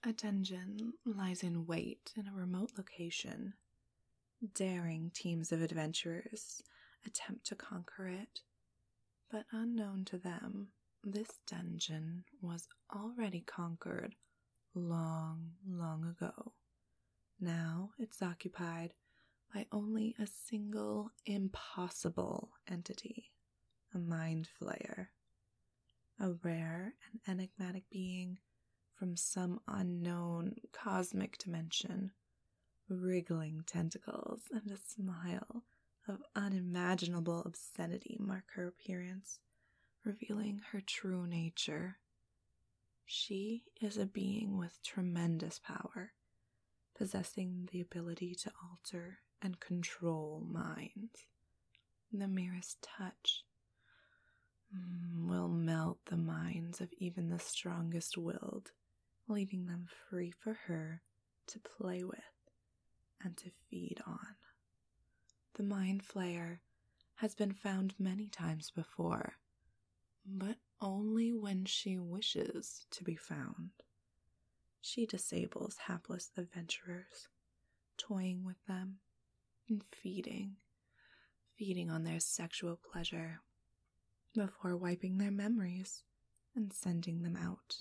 A dungeon lies in wait in a remote location. Daring teams of adventurers attempt to conquer it, but unknown to them, this dungeon was already conquered long, long ago. Now it's occupied by only a single impossible entity, a mind flayer, a rare and enigmatic being from some unknown cosmic dimension. Wriggling tentacles and a smile of unimaginable obscenity mark her appearance, revealing her true nature. She is a being with tremendous power, possessing the ability to alter and control minds. The merest touch will melt the minds of even the strongest willed, leaving them free for her to play with and to feed on. The Mind Flayer has been found many times before, but only when she wishes to be found. She disables hapless adventurers, toying with them and feeding on their sexual pleasure before wiping their memories and sending them out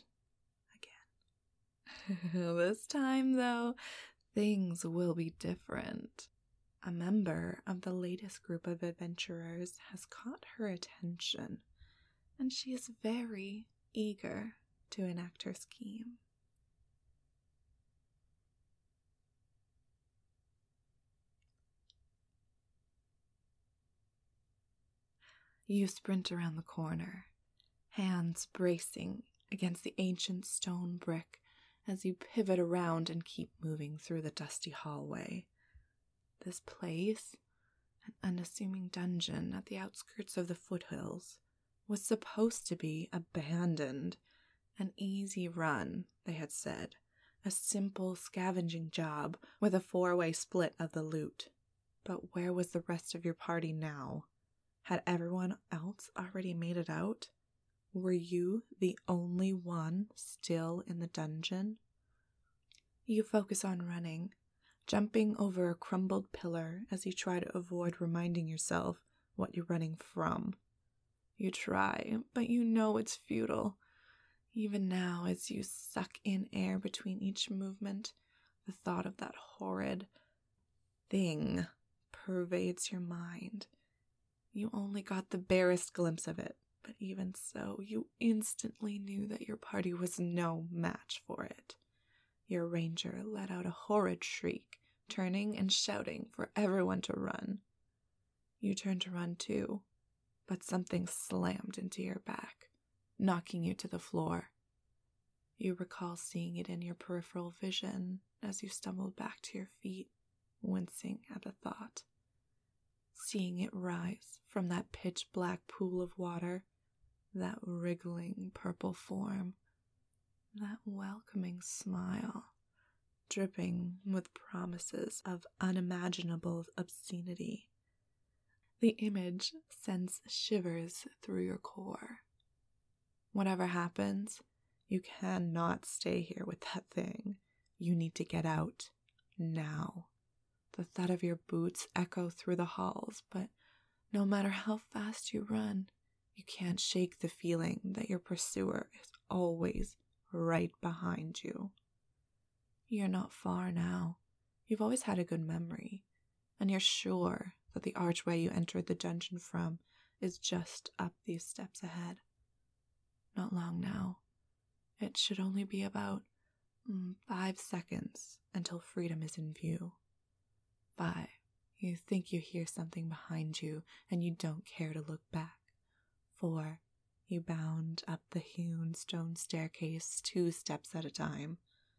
again. This time, though, things will be different. A member of the latest group of adventurers has caught her attention, and she is very eager to enact her scheme. You sprint around the corner, hands bracing against the ancient stone brick as you pivot around and keep moving through the dusty hallway. This place, an unassuming dungeon at the outskirts of the foothills, was supposed to be abandoned. An easy run, they had said, a simple scavenging job with a 4-way split of the loot. But where was the rest of your party now? Had everyone else already made it out? Were you the only one still in the dungeon? You focus on running, jumping over a crumbled pillar as you try to avoid reminding yourself what you're running from. You try, but you know it's futile. Even now, as you suck in air between each movement, the thought of that horrid thing pervades your mind. You only got the barest glimpse of it, but even so, you instantly knew that your party was no match for it. Your ranger let out a horrid shriek, turning and shouting for everyone to run. You turned to run too, but something slammed into your back, knocking you to the floor. You recall seeing it in your peripheral vision as you stumbled back to your feet, wincing at the thought. Seeing it rise from that pitch-black pool of water, that wriggling purple form, that welcoming smile, dripping with promises of unimaginable obscenity. The image sends shivers through your core. Whatever happens, you cannot stay here with that thing. You need to get out now. The thud of your boots echo through the halls, but no matter how fast you run, you can't shake the feeling that your pursuer is always right behind you. You're not far now. You've always had a good memory, and you're sure that the archway you entered the dungeon from is just up these steps ahead. Not long now. It should only be about 5 seconds until freedom is in view. 5. You think you hear something behind you, and you don't care to look back. 4. You bound up the hewn stone staircase 2 steps at a time.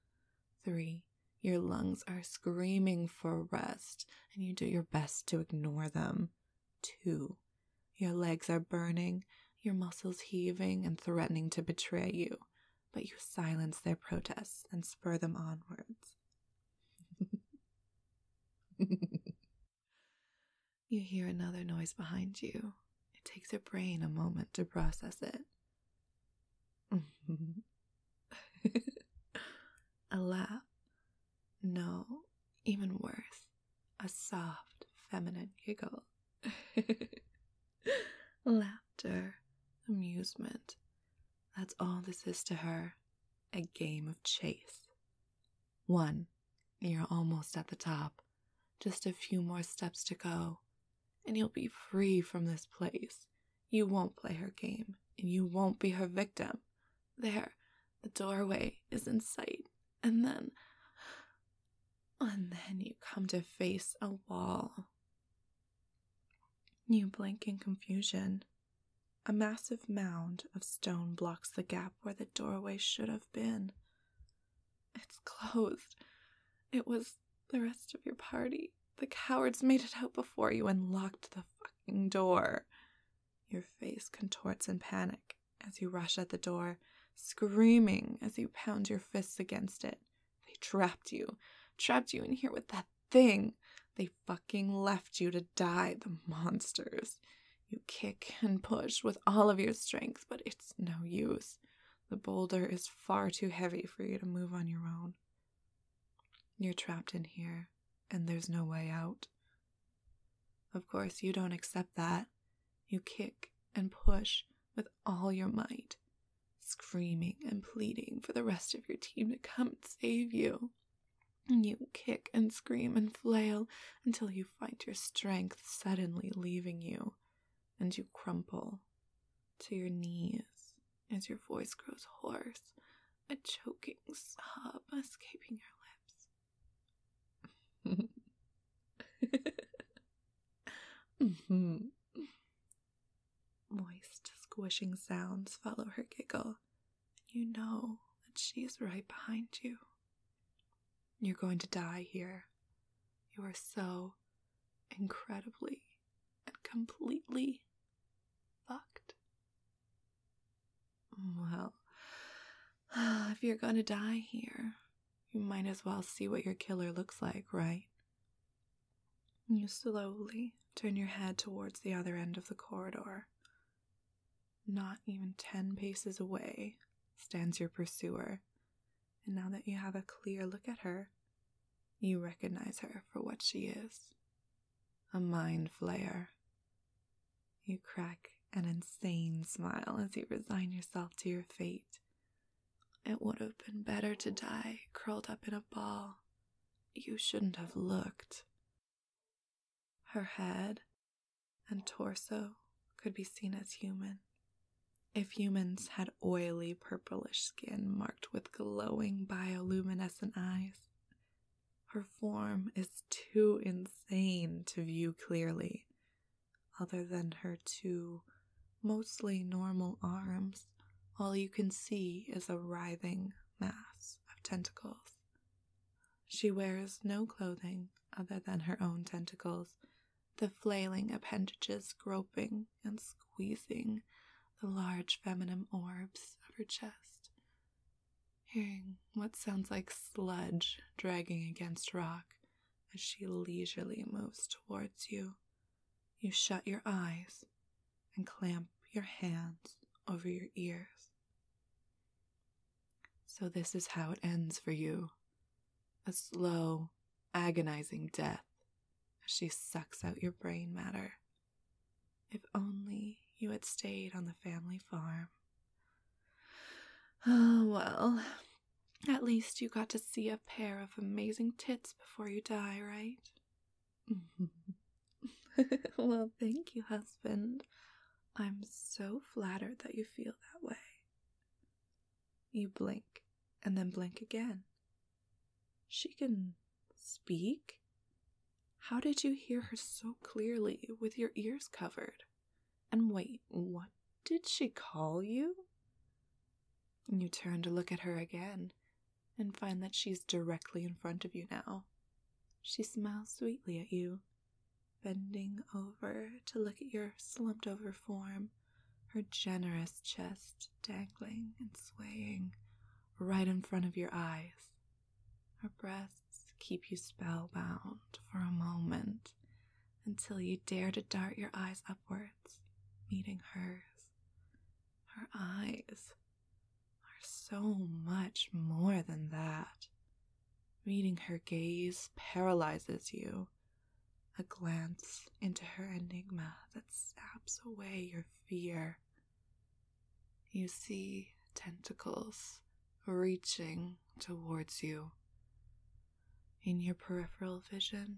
3. Your lungs are screaming for rest, and you do your best to ignore them. 2. Your legs are burning, your muscles heaving and threatening to betray you, but you silence their protests and spur them onwards. You hear another noise behind you. It takes your brain a moment to process it. A a soft, feminine giggle. Laughter, amusement. That's all this is to her. A game of chase. 1. You're almost at the top. Just a few more steps to go, and you'll be free from this place. You won't play her game, and you won't be her victim. There, the doorway is in sight, and then you come to face a wall. You blink in confusion. A massive mound of stone blocks the gap where the doorway should have been. It's closed. It was the rest of your party. The cowards made it out before you and locked the fucking door. Your face contorts in panic as you rush at the door, screaming as you pound your fists against it. They trapped you in here with that thing. They fucking left you to die, the monsters. You kick and push with all of your strength, but it's no use. The boulder is far too heavy for you to move on your own. You're trapped in here, and there's no way out. Of course, you don't accept that. You kick and push with all your might, screaming and pleading for the rest of your team to come and save you. You kick and scream and flail until you find your strength suddenly leaving you, and you crumple to your knees as your voice grows hoarse, a choking sob escaping your lips. Moist, squishing sounds follow her giggle. You know that she's right behind you. You're going to die here. You are so incredibly and completely fucked. Well, if you're gonna die here, you might as well see what your killer looks like, right? You slowly turn your head towards the other end of the corridor. Not even 10 paces away stands your pursuer, and now that you have a clear look at her, you recognize her for what she is. A mind flayer. You crack an insane smile as you resign yourself to your fate. It would have been better to die curled up in a ball. You shouldn't have looked. Her head and torso could be seen as human. If humans had oily purplish skin marked with glowing bioluminescent eyes, her form is too insane to view clearly. Other than her 2 mostly normal arms, all you can see is a writhing mass of tentacles. She wears no clothing other than her own tentacles, the flailing appendages groping and squeezing the large feminine orbs of her chest. Hearing what sounds like sludge dragging against rock as she leisurely moves towards you, you shut your eyes and clamp your hands over your ears. So this is how it ends for you. A slow, agonizing death as she sucks out your brain matter. If only you had stayed on the family farm. Oh, well, at least you got to see a pair of amazing tits before you die, right? Well, thank you, husband. I'm so flattered that you feel that way. You blink, and then blink again. She can speak? How did you hear her so clearly with your ears covered? And wait, what did she call you? You turn to look at her again and find that she's directly in front of you now. She smiles sweetly at you, bending over to look at your slumped over form, her generous chest dangling and swaying right in front of your eyes. Her breasts keep you spellbound for a moment until you dare to dart your eyes upwards, meeting hers. Her eyes are so much more than that. Meeting her gaze paralyzes you, a glance into her enigma that saps away your fear. You see tentacles reaching towards you in your peripheral vision.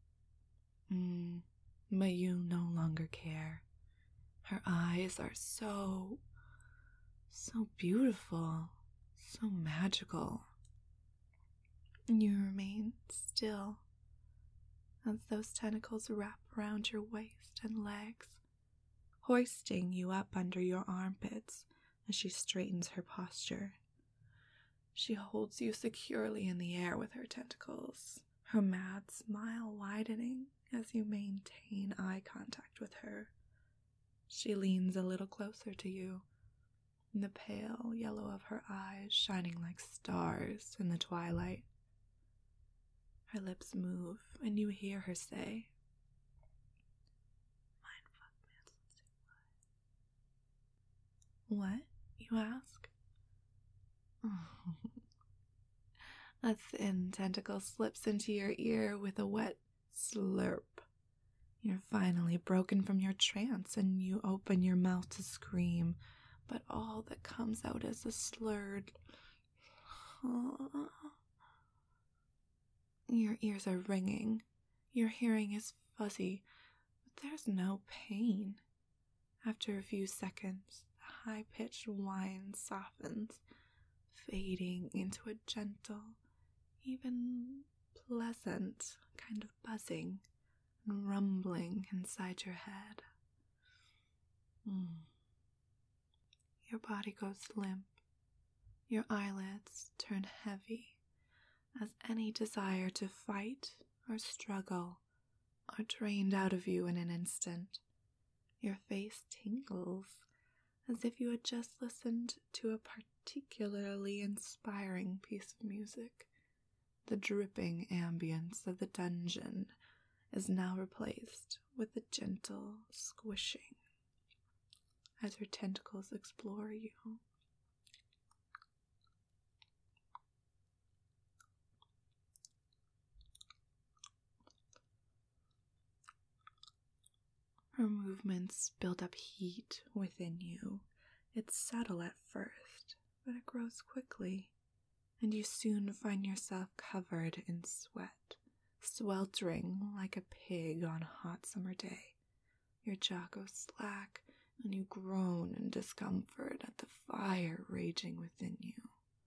But you no longer care. Her eyes are so beautiful, so magical. You remain still as those tentacles wrap around your waist and legs, hoisting you up under your armpits as she straightens her posture. She holds you securely in the air with her tentacles, her mad smile widening as you maintain eye contact with her. She leans a little closer to you, the pale yellow of her eyes shining like stars in the twilight. Her lips move, and you hear her say, "What?" you ask. A thin tentacle slips into your ear with a wet slurp. You're finally broken from your trance, and you open your mouth to scream, but all that comes out is a slurred. Your ears are ringing. Your hearing is fuzzy, but there's no pain. After a few seconds, the high-pitched whine softens, fading into a gentle, even pleasant kind of buzzing and rumbling inside your head. Your body goes limp. Your eyelids turn heavy as any desire to fight or struggle are drained out of you in an instant. Your face tingles as if you had just listened to a particularly inspiring piece of music. The dripping ambience of the dungeon is now replaced with a gentle squishing as her tentacles explore you. Her movements build up heat within you. It's subtle at first, but it grows quickly, and you soon find yourself covered in sweat, sweltering like a pig on a hot summer day. Your jaw goes slack, and you groan in discomfort at the fire raging within you.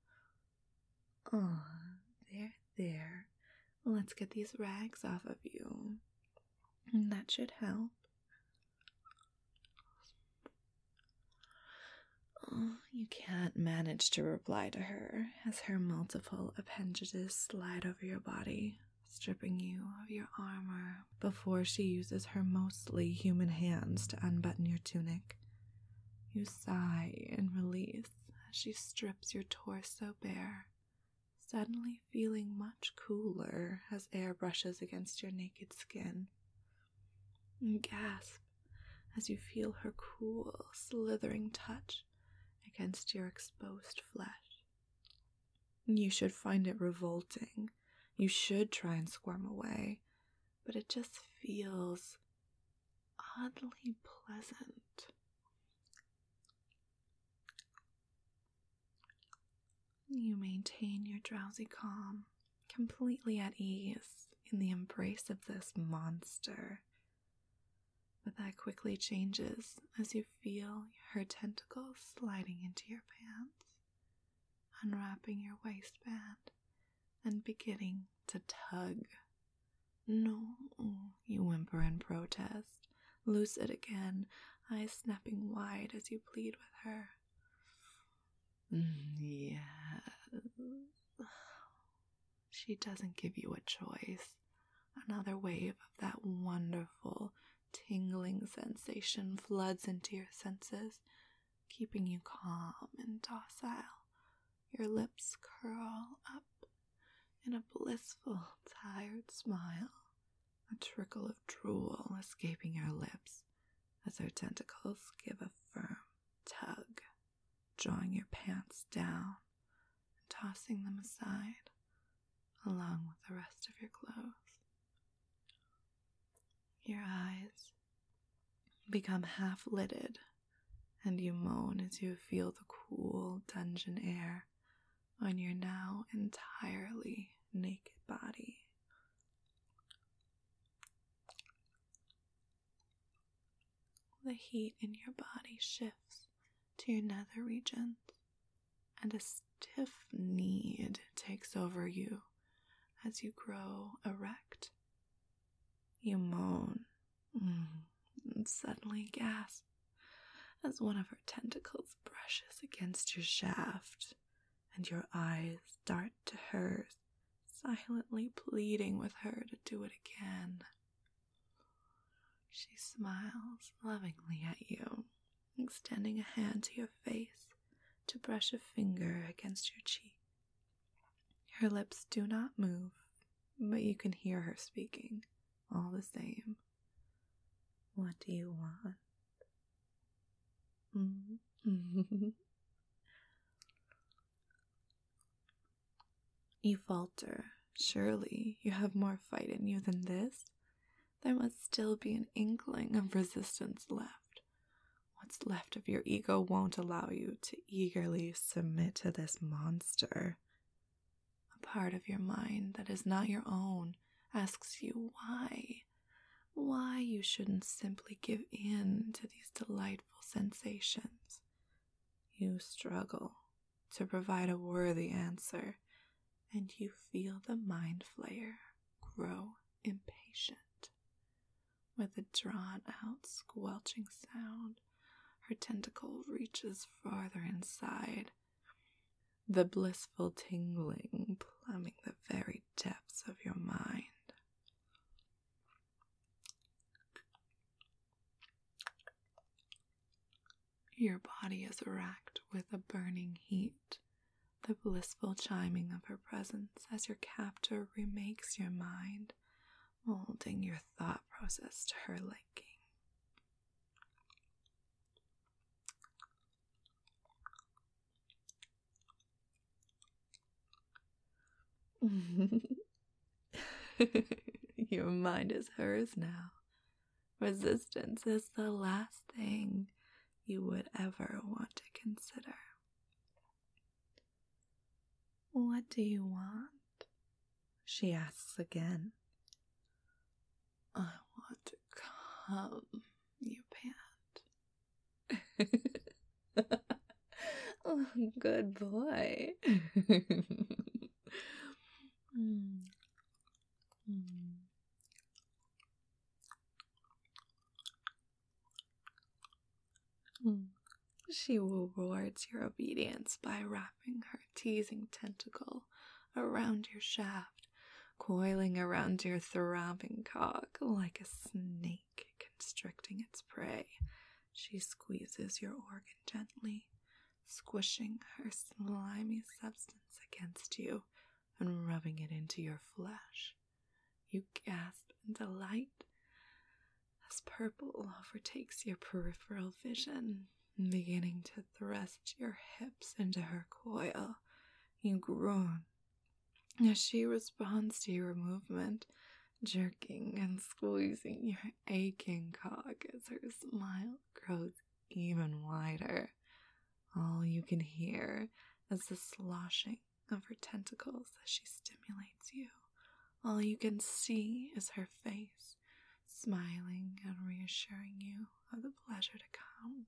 There. Let's get these rags off of you. That should help. You can't manage to reply to her as her multiple appendages slide over your body, stripping you of your armor before she uses her mostly human hands to unbutton your tunic. You sigh in release as she strips your torso bare, suddenly feeling much cooler as air brushes against your naked skin. You gasp as you feel her cool, slithering touch against your exposed flesh. You should find it revolting. You should try and squirm away, but it just feels oddly pleasant. You maintain your drowsy calm, completely at ease in the embrace of this monster. But that quickly changes as you feel her tentacles sliding into your pants, unwrapping your waistband, and beginning to tug. No, you whimper in protest, loose it again, eyes snapping wide as you plead with her. Yes. She doesn't give you a choice. Another wave of that wonderful, tingling sensation floods into your senses, keeping you calm and docile. Your lips curl up in a blissful, tired smile, a trickle of drool escaping your lips as her tentacles give a firm tug, drawing your pants down and tossing them aside, along with the rest of your clothes. Your eyes become half-lidded, and you moan as you feel the cool dungeon air on your now entirely naked body. The heat in your body shifts to your nether regions, and a stiff need takes over you as you grow erect. You moan and suddenly gasp as one of her tentacles brushes against your shaft, and your eyes dart to hers, silently pleading with her to do it again. She smiles lovingly at you, extending a hand to your face to brush a finger against your cheek. Her lips do not move, but you can hear her speaking all the same. What do you want? You falter. Surely you have more fight in you than this. There must still be an inkling of resistance left. What's left of your ego won't allow you to eagerly submit to this monster. A part of your mind that is not your own asks you why you shouldn't simply give in to these delightful sensations. You struggle to provide a worthy answer, and you feel the mind flayer grow impatient. With a drawn-out squelching sound, her tentacle reaches farther inside, the blissful tingling plumbing the very depths of your mind. Your body is racked with a burning heat, the blissful chiming of her presence as your captor remakes your mind, molding your thought process to her liking. Your mind is hers now. Resistance is the last thing you would ever want to consider. What do you want? She asks again. I want to come, you pant. Oh, good boy. She rewards your obedience by wrapping her teasing tentacle around your shaft, coiling around your throbbing cock like a snake constricting its prey. She squeezes your organ gently, squishing her slimy substance against you and rubbing it into your flesh. You gasp in delight as purple overtakes your peripheral vision, beginning to thrust your hips into her coil. You groan as she responds to your movement, jerking and squeezing your aching cock as her smile grows even wider. All you can hear is the sloshing of her tentacles as she stimulates you. All you can see is her face, smiling and reassuring you of the pleasure to come.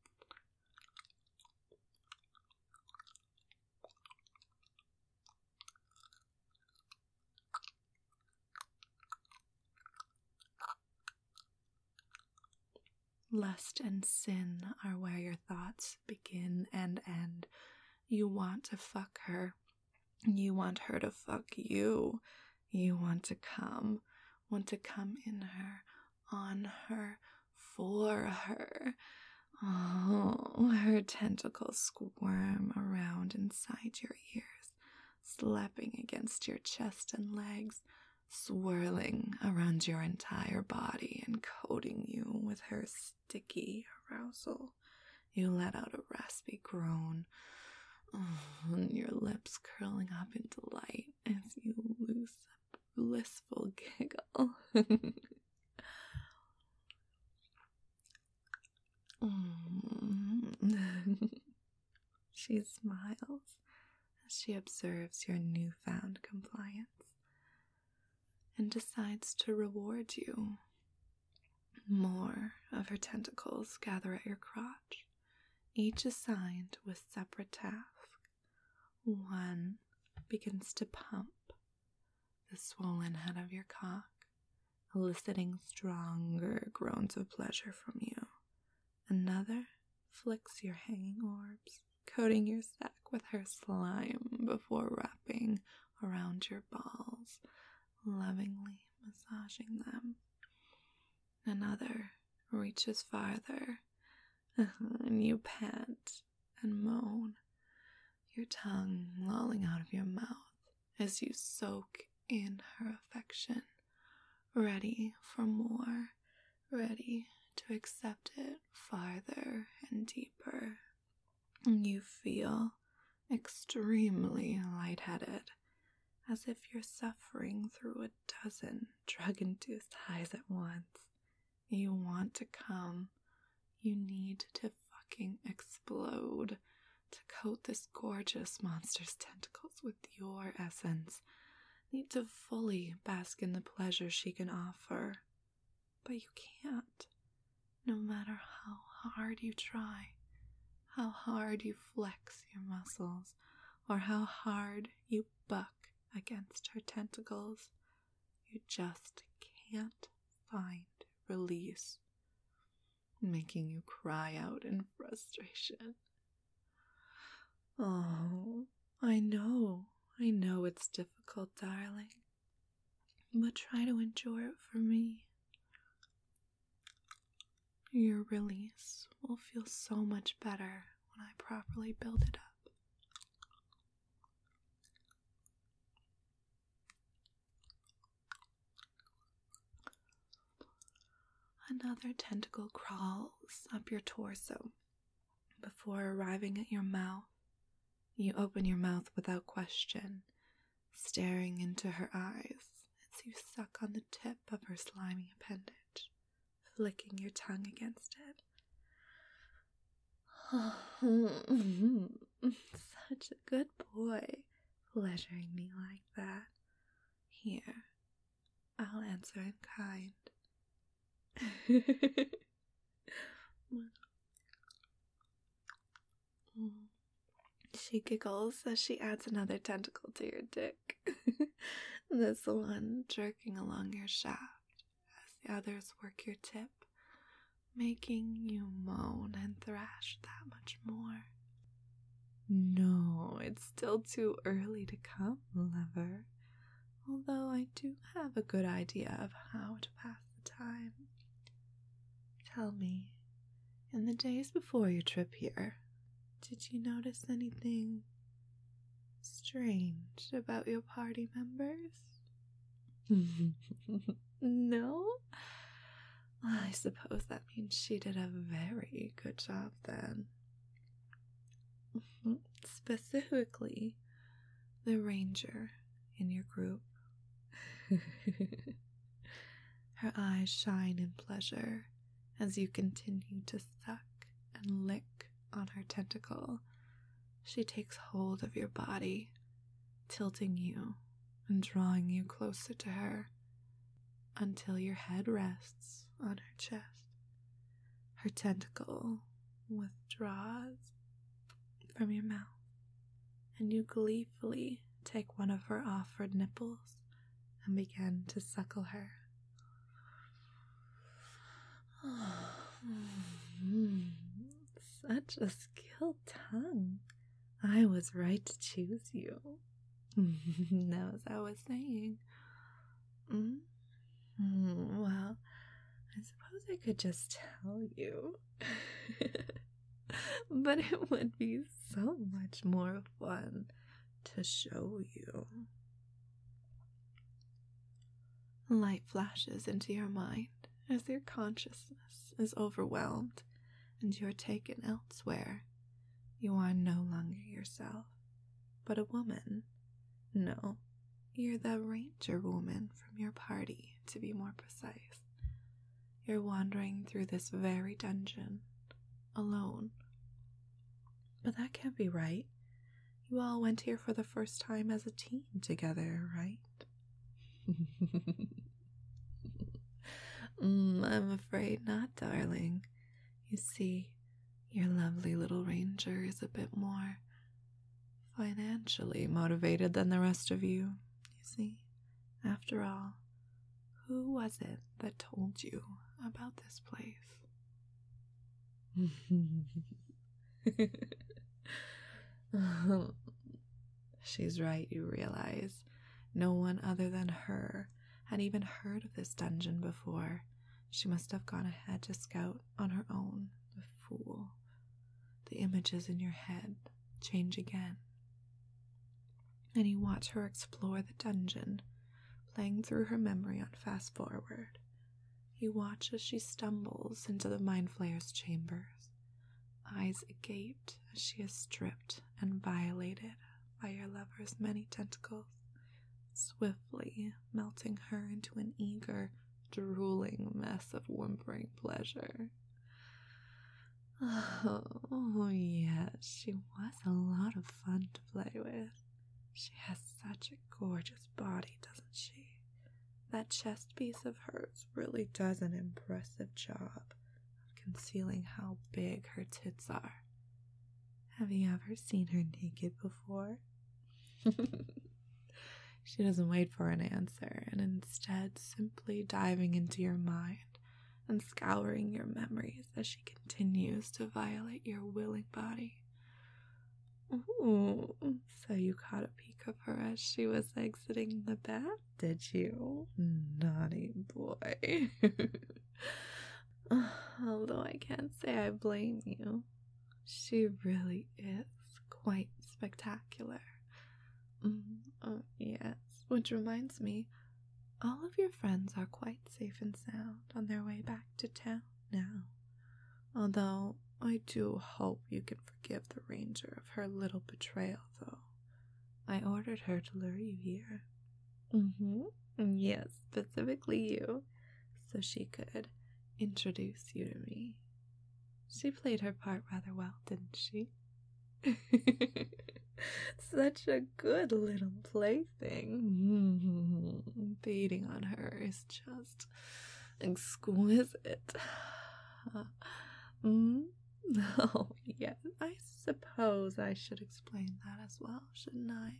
Lust and sin are where your thoughts begin and end. You want to fuck her. You want her to fuck you. You want to come in her, on her, for her. Oh, her tentacles squirm around inside your ears, slapping against your chest and legs, swirling around your entire body and coating you with her sticky arousal. You let out a raspy groan, and your lips curling up in delight as you loose a blissful giggle. smiles as she observes your newfound compliance and decides to reward you. More of her tentacles gather at your crotch, each assigned with separate task. One begins to pump the swollen head of your cock, eliciting stronger groans of pleasure from you. Another flicks your hanging orbs, coating your sack with her slime before wrapping around your balls, lovingly massaging them. Another reaches farther, and you pant and moan, your tongue lolling out of your mouth as you soak in her affection, ready for more, ready to accept it farther and deeper. You feel extremely lightheaded, as if you're suffering through a dozen drug-induced highs at once. You want to come. You need to fucking explode to coat this gorgeous monster's tentacles with your essence. Need to fully bask in the pleasure she can offer. But you can't. No matter how hard you try, how hard you flex your muscles, or how hard you buck against her tentacles, you just can't find release, making you cry out in frustration. Oh, I know it's difficult, darling, but try to endure it for me. Your release will feel so much better when I properly build it up. Another tentacle crawls up your torso before arriving at your mouth. You open your mouth without question, staring into her eyes as you suck on the tip of her slimy appendage, flicking your tongue against it. Such a good boy, pleasuring me like that. Here, I'll answer in kind. She giggles as she adds another tentacle to your dick. This one jerking along your shaft as the others work your tip, making you moan and thrash that much more. No, it's still too early to come, lover, although I do have a good idea of how to pass the time. Tell me, in the days before your trip here, did you notice anything strange about your party members? No? I suppose that means she did a very good job then. Specifically, the ranger in your group. Her eyes shine in pleasure as you continue to suck and lick on her tentacle. She takes hold of your body, tilting you and drawing you closer to her until your head rests on her chest. Her tentacle withdraws from your mouth, and you gleefully take one of her offered nipples and begin to suckle her. Such a skilled tongue. I was right to choose you. Now, as I was saying, well, I suppose I could just tell you. But it would be so much more fun to show you. Light flashes into your mind as your consciousness is overwhelmed and you're taken elsewhere. You are no longer yourself, but a woman. No, you're the ranger woman from your party, to be more precise. You're wandering through this very dungeon, alone. But that can't be right. You all went here for the first time as a team together, right? I'm afraid not, darling. You see, your lovely little ranger is a bit more financially motivated than the rest of you, see. After all, who was it that told you about this place? She's right, you realize. No one other than her had even heard of this dungeon before. She must have gone ahead to scout on her own. The fool. The images in your head change again, and you watch her explore the dungeon, playing through her memory on fast forward. You watch as she stumbles into the Mind Flayer's chambers, eyes agape as she is stripped and violated by your lover's many tentacles, swiftly melting her into an eager, drooling mess of whimpering pleasure. Oh, yes, she was a lot of fun to play with. She has such a gorgeous body, doesn't she? That chest piece of hers really does an impressive job of concealing how big her tits are. Have you ever seen her naked before? She doesn't wait for an answer, and instead simply diving into your mind and scouring your memories as she continues to violate your willing body. Ooh, so you caught a peek of her as she was exiting the bath, did you? Naughty boy. Although I can't say I blame you. She really is quite spectacular. Oh, yes, which reminds me, all of your friends are quite safe and sound on their way back to town now. Although I do hope you can forgive the ranger of her little betrayal, though. I ordered her to lure you here. Yes, specifically you, so she could introduce you to me. She played her part rather well, didn't she? Such a good little plaything. Beating on her is just exquisite. Oh, yes, I suppose I should explain that as well, shouldn't I?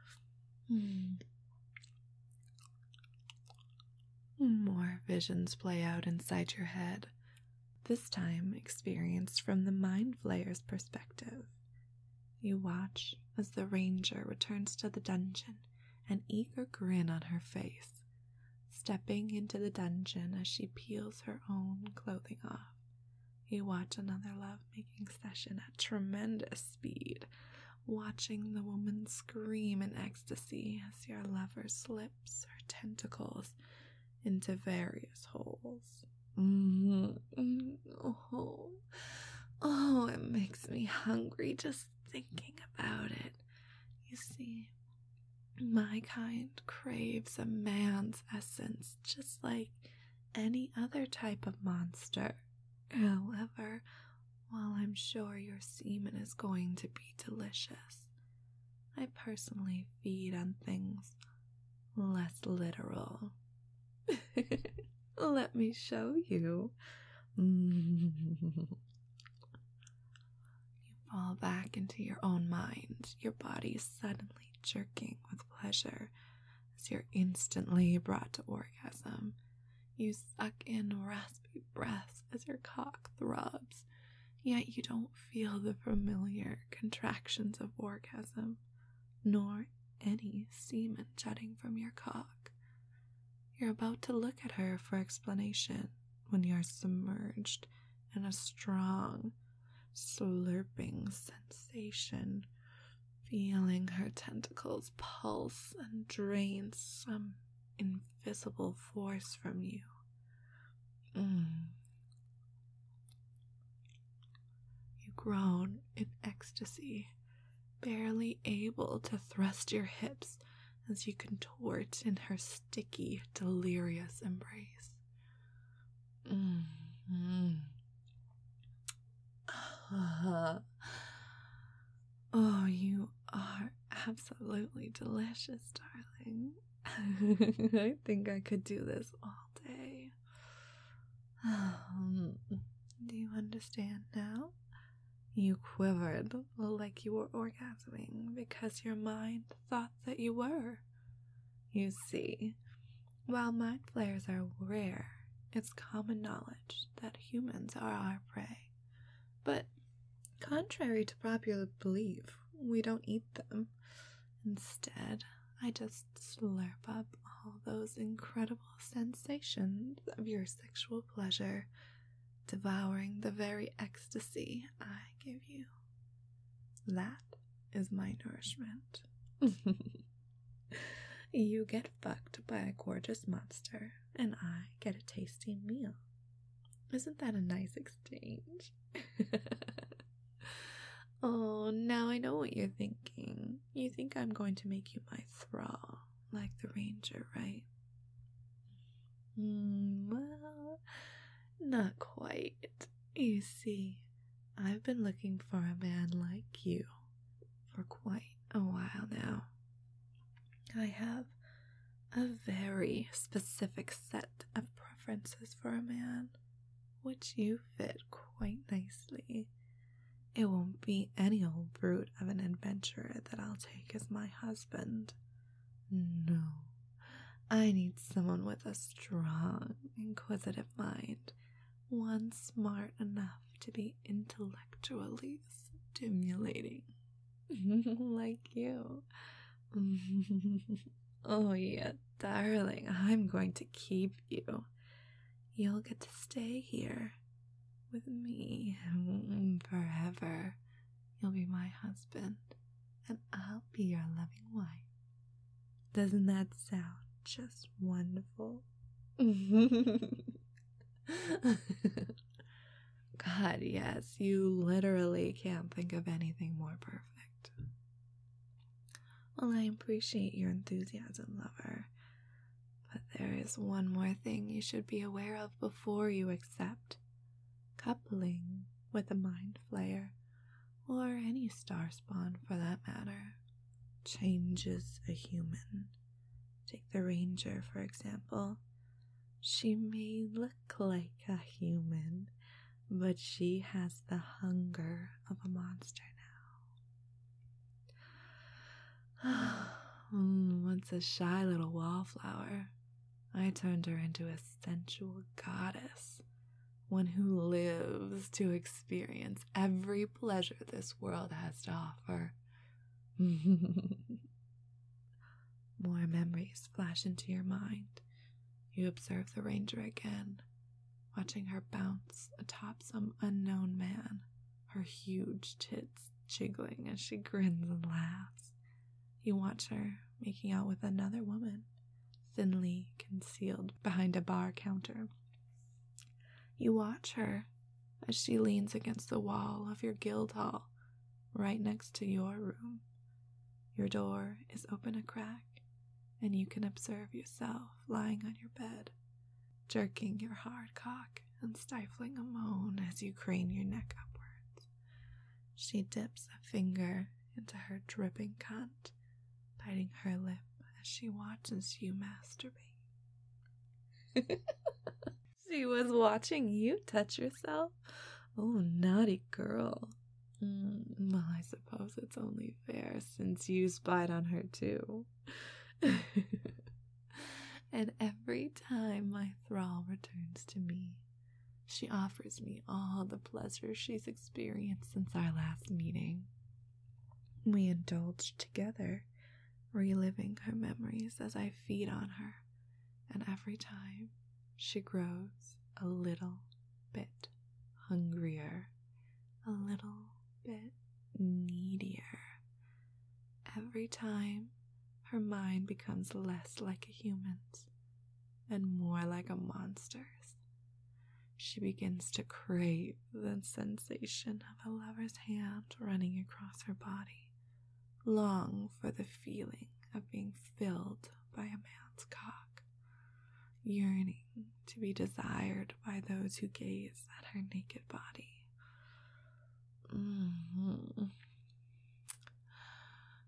More visions play out inside your head, this time experienced from the Mind Flayer's perspective. You watch as the ranger returns to the dungeon, an eager grin on her face, stepping into the dungeon as she peels her own clothing off. You watch another love-making session at tremendous speed, watching the woman scream in ecstasy as your lover slips her tentacles into various holes. Oh, it makes me hungry just thinking about it. You see, my kind craves a man's essence just like any other type of monster. However, while I'm sure your semen is going to be delicious, I personally feed on things less literal. Let me show you. You fall back into your own mind, your body suddenly jerking with pleasure as you're instantly brought to orgasm. You suck in raspy breaths as your cock throbs, yet you don't feel the familiar contractions of orgasm, nor any semen jutting from your cock. You're about to look at her for explanation when you're submerged in a strong, slurping sensation, feeling her tentacles pulse and drain some invisible force from you. You groan in ecstasy, barely able to thrust your hips as you contort in her sticky, delirious embrace. Oh, you are absolutely delicious, darling. I think I could do this all day. Do you understand now? You quivered like you were orgasming because your mind thought that you were. You see, while mind flayers are rare, it's common knowledge that humans are our prey. But contrary to popular belief, we don't eat them. Instead, I just slurp up all those incredible sensations of your sexual pleasure, devouring the very ecstasy I give you. That is my nourishment. You get fucked by a gorgeous monster, and I get a tasty meal. Isn't that a nice exchange? Oh, now I know what you're thinking. You think I'm going to make you my thrall, like the ranger, right? Well, not quite. You see, I've been looking for a man like you for quite a while now. I have a very specific set of preferences for a man, which you fit quite nicely. It won't be any old brute of an adventurer that I'll take as my husband. No, I need someone with a strong, inquisitive mind, one smart enough to be intellectually stimulating, like you. Oh yeah, darling, I'm going to keep you. You'll get to stay here with me forever. You'll be my husband, and I'll be your loving wife. Doesn't that sound just wonderful? God, yes, you literally can't think of anything more perfect. Well, I appreciate your enthusiasm, lover, but there is one more thing you should be aware of before you accept. Coupling with a mind flayer, or any star spawn for that matter, changes a human. Take the ranger, for example. She may look like a human, but she has the hunger of a monster now. Once a shy little wallflower, I turned her into a sensual goddess, one who lives to experience every pleasure this world has to offer. More memories flash into your mind. You observe the ranger again, watching her bounce atop some unknown man, her huge tits jiggling as she grins and laughs. You watch her making out with another woman, thinly concealed behind a bar counter. You watch her as she leans against the wall of your guild hall, right next to your room. Your door is open a crack, and you can observe yourself lying on your bed, jerking your hard cock and stifling a moan as you crane your neck upwards. She dips a finger into her dripping cunt, biting her lip as she watches you masturbate. She was watching you touch yourself? Oh, naughty girl. Well, I suppose it's only fair since you spied on her too. And every time my thrall returns to me, she offers me all the pleasure she's experienced since our last meeting. We indulge together, reliving her memories as I feed on her, and every time she grows a little bit hungrier, a little bit needier. Every time her mind becomes less like a human's and more like a monster's. She begins to crave the sensation of a lover's hand running across her body, long for the feeling of being filled by a man's cock, yearning to be desired by those who gaze at her naked body.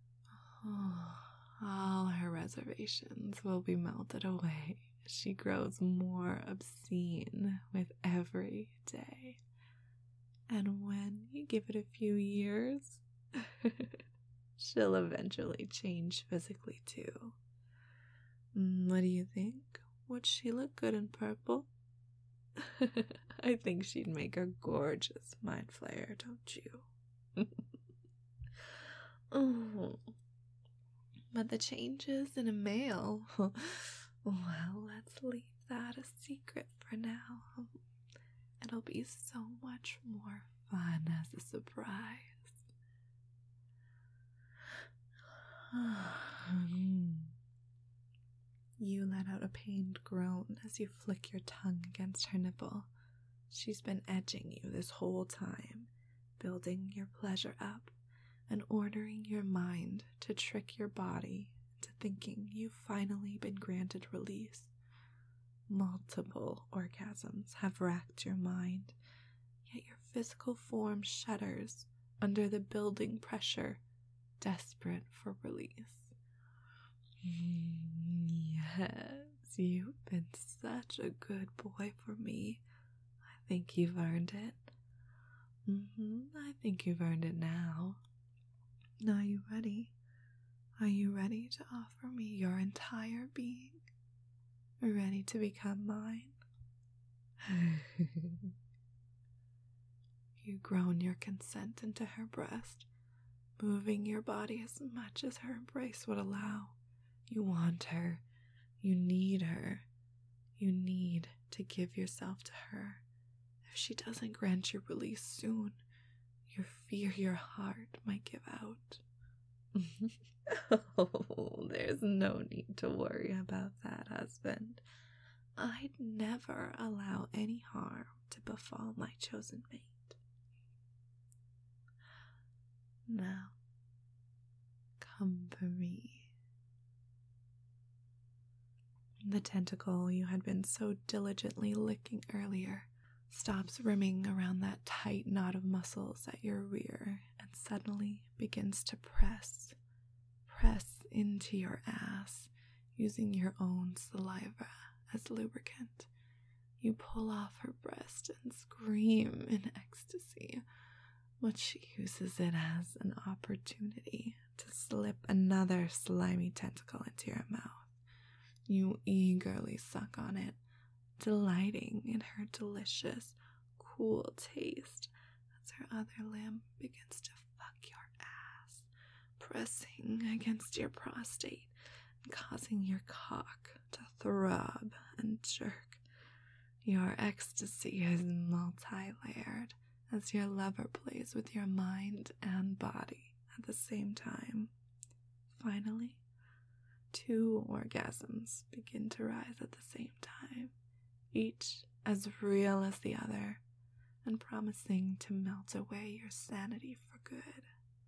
All her reservations will be melted away as she grows more obscene with every day. And when you give it a few years, she'll eventually change physically too. What do you think? Would she look good in purple? I think she'd make a gorgeous mind flayer, don't you? Oh, but the changes in a male, well, let's leave that a secret for now. It'll be so much more fun as a surprise. You let out a pained groan as you flick your tongue against her nipple. She's been edging you this whole time, building your pleasure up and ordering your mind to trick your body into thinking you've finally been granted release. Multiple orgasms have racked your mind, yet your physical form shudders under the building pressure, desperate for release. Yes, you've been such a good boy for me. I think you've earned it. I think you've earned it now. Are you ready? Are you ready to offer me your entire being? Ready to become mine? You groan your consent into her breast, moving your body as much as her embrace would allow. You want her. You need her. You need to give yourself to her. If she doesn't grant you release soon, you fear your heart might give out. Oh, there's no need to worry about that, husband. I'd never allow any harm to befall my chosen mate. Now, come for me. The tentacle you had been so diligently licking earlier stops rimming around that tight knot of muscles at your rear and suddenly begins to press into your ass using your own saliva as lubricant. You pull off her breast and scream in ecstasy, but she uses it as an opportunity to slip another slimy tentacle into your mouth. You eagerly suck on it, delighting in her delicious, cool taste as her other limb begins to fuck your ass, pressing against your prostate and causing your cock to throb and jerk. Your ecstasy is multi-layered as your lover plays with your mind and body at the same time. Finally, 2 orgasms begin to rise at the same time, each as real as the other, and promising to melt away your sanity for good.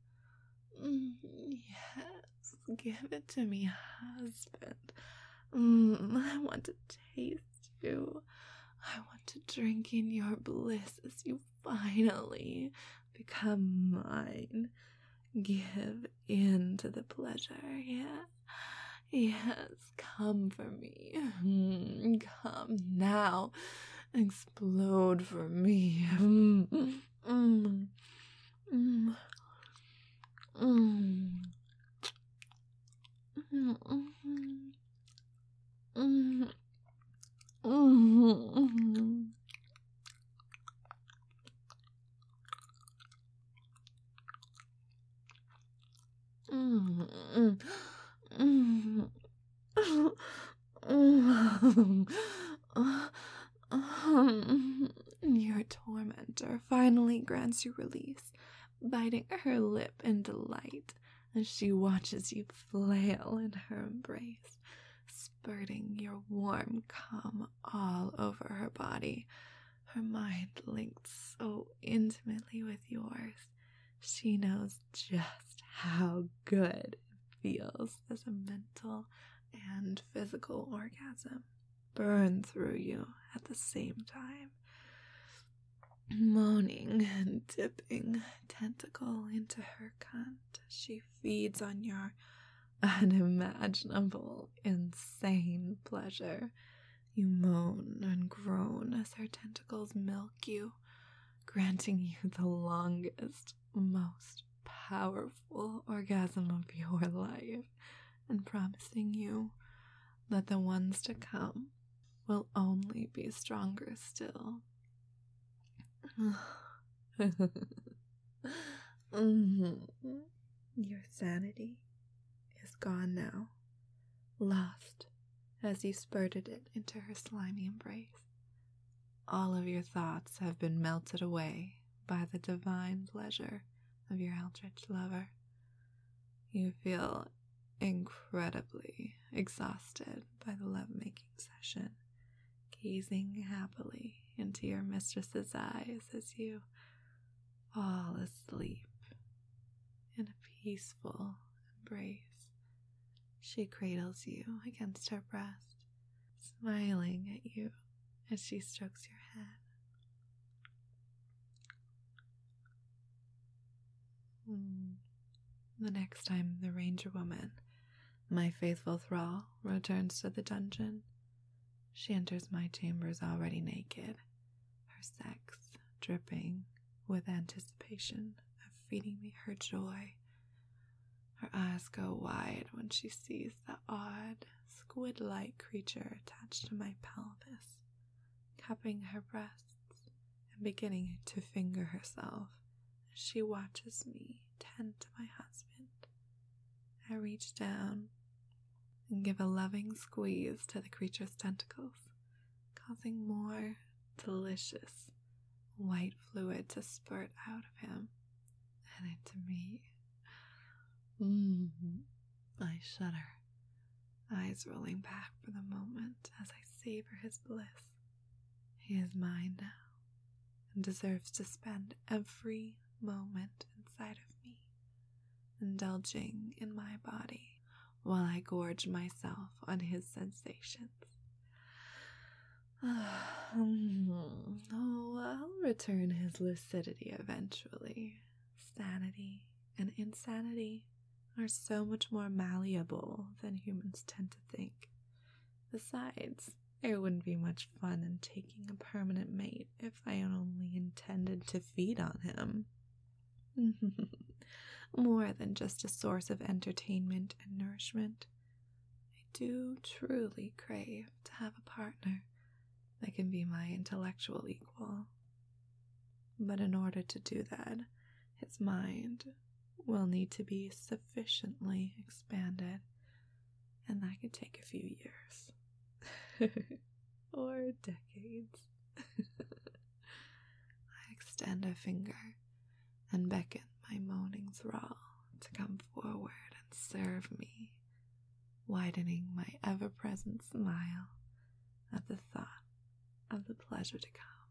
Yes, give it to me, husband. I want to taste you. I want to drink in your bliss as you finally become mine. Give in to the pleasure, yeah? Yes, come for me. Come now. Explode for me. Your tormentor finally grants you release, biting her lip in delight as she watches you flail in her embrace, spurting your warm cum all over her body, her mind linked so intimately with yours. She knows just how good it feels as a mental and physical orgasm burn through you at the same time. Moaning and dipping tentacle into her cunt, she feeds on your unimaginable, insane pleasure. You moan and groan as her tentacles milk you, granting you the longest, most powerful orgasm of your life, and promising you that the ones to come will only be stronger still. Your sanity is gone now, lost as you spurted it into her slimy embrace. All of your thoughts have been melted away by the divine pleasure of your eldritch lover. You feel incredibly exhausted by the lovemaking session, gazing happily into your mistress's eyes as you fall asleep in a peaceful embrace. She cradles you against her breast, smiling at you as she strokes your head. The next time the Ranger Woman, my faithful thrall, returns to the dungeon, she enters my chambers already naked, her sex dripping with anticipation of feeding me her joy. Her eyes go wide when she sees the odd, squid-like creature attached to my pelvis, cupping her breasts and beginning to finger herself as she watches me tend to my husband. I reach down and give a loving squeeze to the creature's tentacles, causing more delicious white fluid to spurt out of him and into me. I shudder, eyes rolling back for the moment as I savor his bliss. He is mine now and deserves to spend every moment inside of me, indulging in my body while I gorge myself on his sensations. I'll return his lucidity eventually. Sanity and insanity are so much more malleable than humans tend to think. Besides, there wouldn't be much fun in taking a permanent mate if I only intended to feed on him. More than just a source of entertainment and nourishment, I do truly crave to have a partner that can be my intellectual equal. But in order to do that, his mind will need to be sufficiently expanded, and that could take a few years. Or decades. I extend a finger and beckon my moaning thrall to come forward and serve me, widening my ever-present smile at the thought of the pleasure to come.